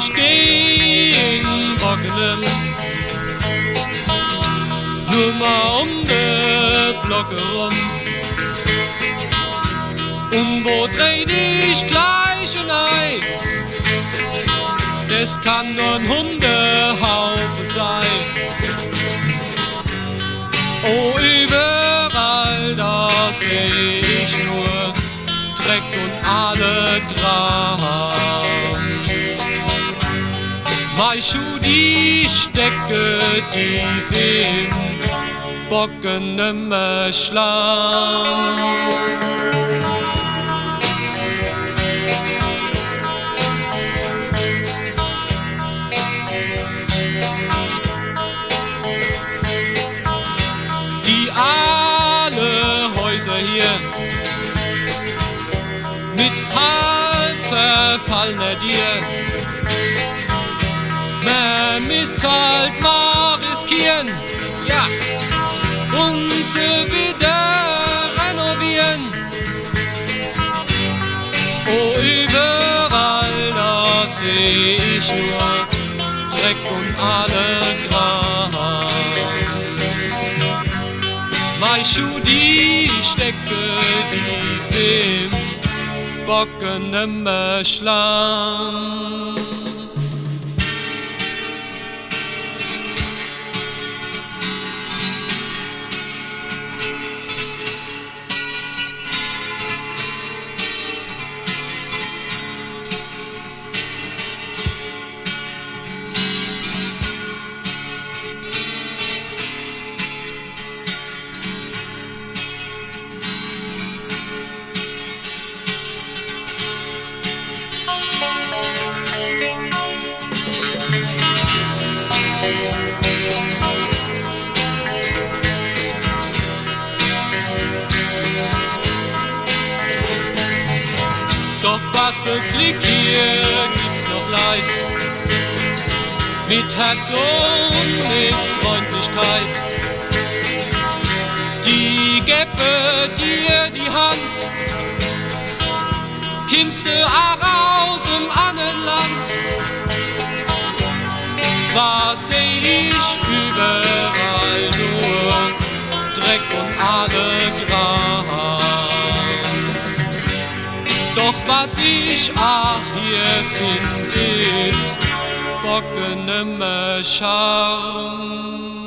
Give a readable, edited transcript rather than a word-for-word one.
ich geh in Bockenem, nur mal de Blocke rum. Und wo dreh ich gleich und ein? Das kann nur ein Hundehaufe sein. Oh, überall da seh ich nur Dreck und alle dran. Meine Schuhe, die stecke tief in Bockenem Schlamm. Die alle Häuser hier mit halb verfallener Dir, man müsst halt mal riskieren, ja, und sie wieder renovieren. Oh, überall da seh ich nur Dreck und alle Gras. Meine Schuhe, die stecke tief im Bockenem Schlamm. Doch was so Klick hier gibt's noch Leid, mit Herz und mit Freundlichkeit. Die gebe dir die Hand, kommst du auch aus dem anderen Land. Zwar seh ich überall nur Dreck und alle Gras, doch was ich auch hier find, ist Bockenem Charme.